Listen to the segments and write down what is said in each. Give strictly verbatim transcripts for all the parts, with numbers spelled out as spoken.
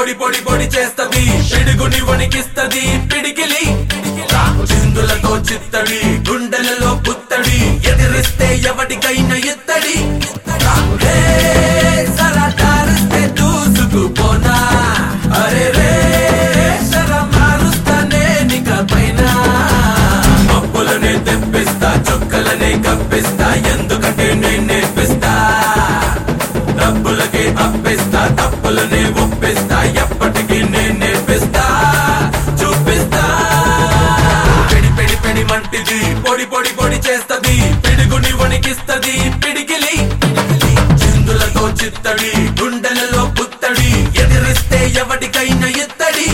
పొడి పొడి పొడి చేస్తది పిడుగుని వణికిస్తది పిడికిలి చిందులతో చిత్తడి గుండెలలో పుత్తడి ఎదిరిస్తే ఎవడికైనా ఎత్తడి సరదారిస్తే దూసుకుపోనా అరే రే శరమారుస్తానే నిక పైన మబ్బులనే తెప్పిస్తా చొక్కలనే కప్పిస్తా ఎందుకంటే నేను నేర్పిస్తా డబ్బులకే అప్పిస్తా తప్పులనే ఒప్పిస్తా ఎప్పటికీ నేను నేర్పిస్తా చూపిస్తా పెడి పెడి పెడి మంటిది పొడి పొడి పొడి చేస్తది పిడుగుని వణికిస్తది పిడికిలి చిందులతో చిత్తడి గుండెలలో పుత్తడి ఎదిరిస్తే ఎవడికైనా ఎత్తడి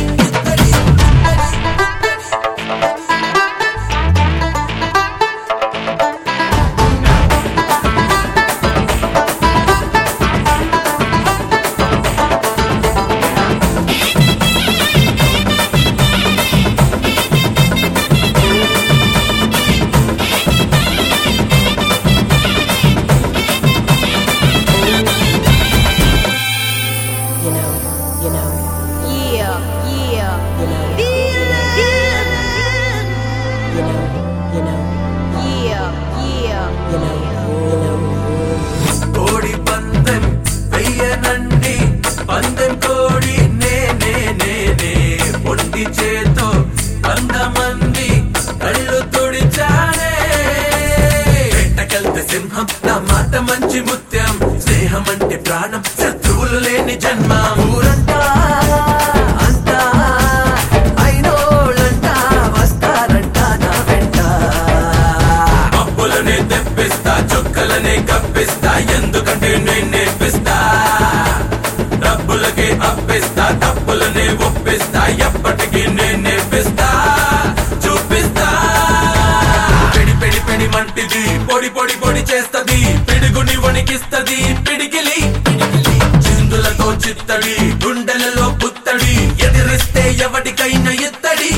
కోడి పందెం వెయ్యనండి పందెం కోడి నేనే నేనే పొట్టి చేతో వందమంది కళ్ళు తుడిచానే వేటకెళ్తే సింహం నా మాట మంచి ముత్యం స్నేహం అంటే ప్రాణం శత్రువులు లేని జన్మ ఊరంటా అంతా అయినోళ్ళంటా వస్తారంట నా వెంట మబ్బులనే తెప్పిస్తా చొక్కలనే కప్పిస్తా ఎందుకంటే నేను నేర్పిస్తా డబ్బులకే అప్పిస్తా తప్పులనే ఒప్పిస్తా ఎప్పటికీ నేను నేర్పిస్తా చూపిస్తా పెడి పెడి పెడి మంటిది పొడి పొడి పొడి చేస్తది పిడుగుని వణికిస్తది పిడికిలి చిందులతో చిత్తడి గుండెలలో పుత్తడి ఎదిరిస్తే ఎవడికైనా ఎత్తడి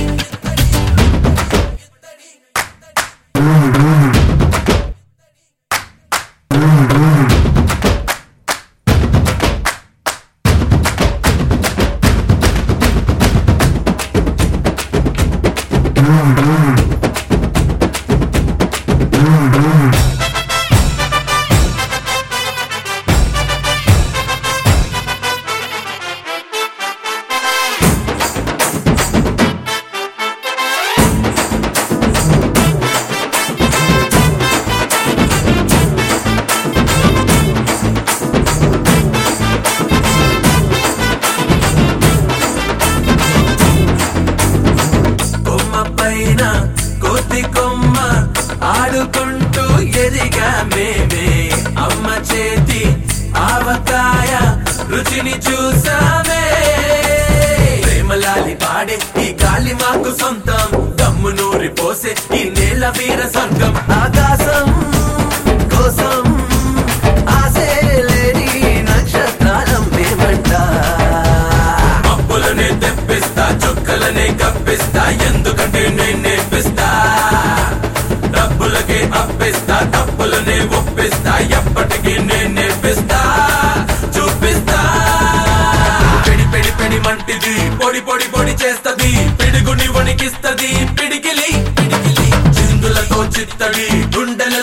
కోతి కొమ్మ ఆడుకుంటూ ఎదిగా మేమే అమ్మ చేతి ఆవకాయ రుచిని చూసామే ప్రేమలాలి పాడే ఈ గాలి మాకు సొంతం దమ్ము నూరి పోసే ఈ నేల వీర స్వర్గం ఆకాశం కోసం ఆసే లేని నక్షత్రాలం మేమంట మబ్బులనే తెప్పిస్తా చొక్కలనే కప్పిస్తా ఎందుకంటే నేను నేర్పిస్తా డబ్బులకే అప్పిస్తా తప్పులనే ఒప్పిస్తా ఎప్పటికీ నేను నేర్పిస్తా చూపిస్తా పెడి పెడి పెడి మంటిది పొడి పొడి పొడి చేస్తది పిడుగుని వణికిస్తది పిడికిలి చిందులతో చిత్తడి గుండెల